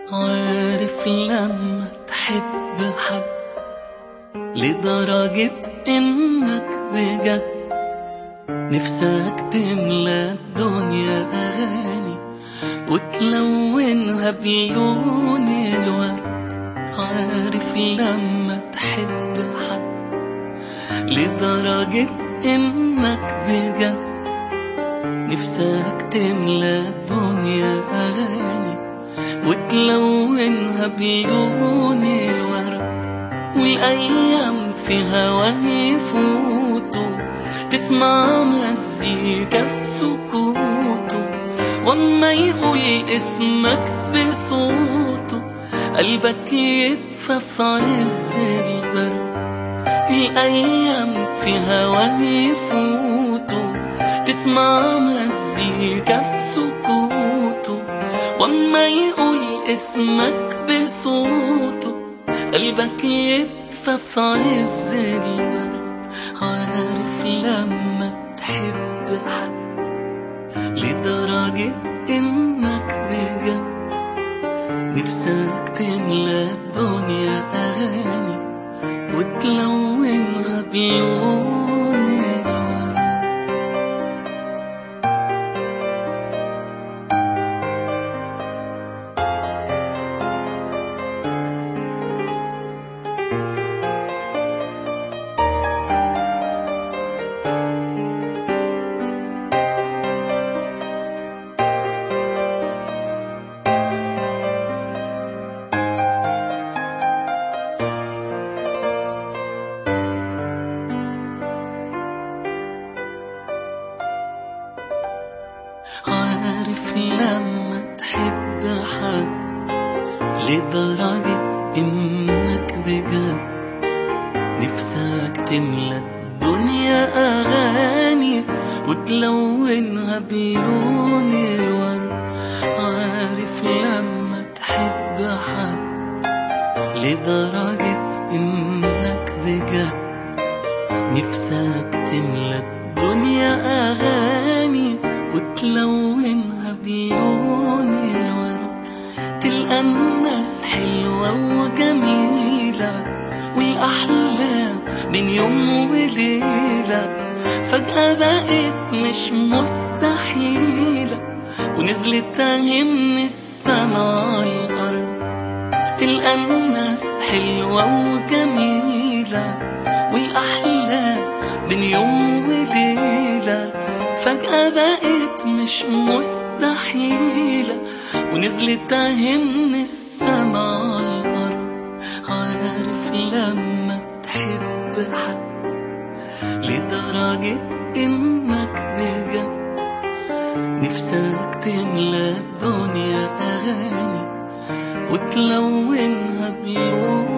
عارف لما تحب حد لدرجة انك بجد نفسك تملى الدنيا اغاني وتلونها بلون الورد. عارف لما تحب حد لدرجة انك بجد نفسك تملى الدنيا اغاني وتلونها بلون الورد. والايام في هواه يفوتوا تسمع مزيكا في سكوته واما يقول اسمك بصوته قلبك يدفى في عز البرد. الايام في هواه يفوتوا تسمع مزيكا في سكوته واما يقول اسمك بصوته قلبك يدفى في عز البرد. عارف لما تحب حد لدرجة انك بجد نفسك تملى الدنيا اغاني وتلونها بلون الورد. عارف لما تحب حد لدرجة انك بجد نفسك تملى الدنيا اغاني وتلونها بلون الورد. عارف لما تحب حد لدرجة انك بجد نفسك تملى الدنيا اغاني وتلونها بلون الورد. تلقى الناس حلوة وجميلة والأحلام بين يوم وليلة فجأة بقت مش مستحيلة ونزلت من السما على الأرض. تلقى الناس حلوة وجميلة والأحلام بين يوم وليلة فجأة بقت مش مستحيلة ونزلت من السما على الأرض. عارف لما تحب حد لدرجة انك بجد نفسك تملى الدنيا اغاني وتلونها بلون